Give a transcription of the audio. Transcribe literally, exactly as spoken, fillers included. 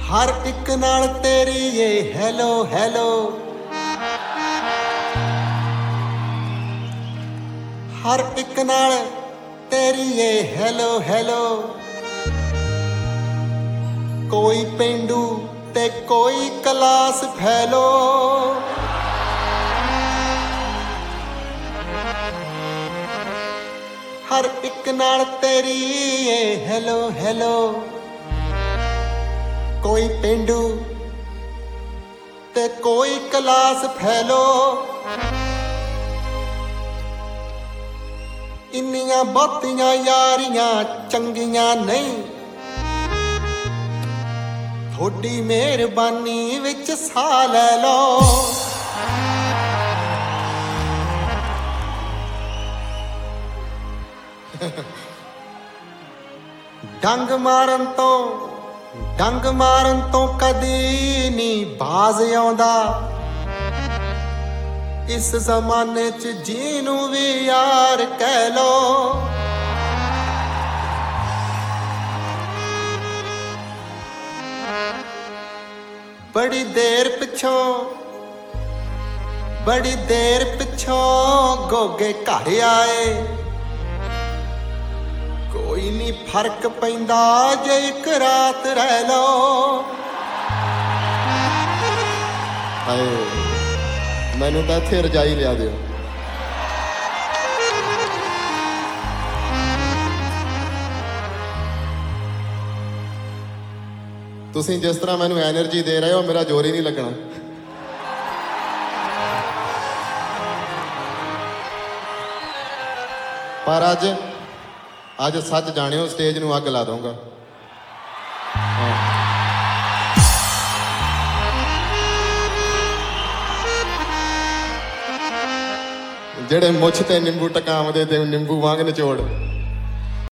हर एक नाल तेरी ये हेलो हेलो, हर एक नाल तेरी ये हेलो हेलो। कोई पेंडू ते कोई क्लास फैलो, हर एक नाल तेरी ये हेलो हेलो। कोई पेंडू ते कोई क्लास फैलो, इन्नियां बहुतियां यारियां चंगियां नहीं, थोड़ी मेहरबानी विच सा लै लो। डंग मारन तो डंग मारन तो कदी नी बाज आउंदा, इस जमाने च जीनू भी यार कह लो। बड़ी देर पिछों बड़ी देर पिछों गोगे घर आए, कोई नहीं फर्क पैंदा जे एक रात रह लो। हाय मैनू तो इत्थे रजाई लिया दिओ। तुसीं जिस तरह मैनू एनर्जी दे रहे हो मेरा जोर ही नहीं लगना। पर अज अज सच जानियो स्टेज नूं अग ला दूंगा। ਜਿਹੜੇ ਮੁੱਛ ਤੇ ਨਿੰਬੂ ਟਕਾਉਂਦੇ ਤੇ ਨਿੰਬੂ ਵਾਂਗ ਨਿਚੋੜ।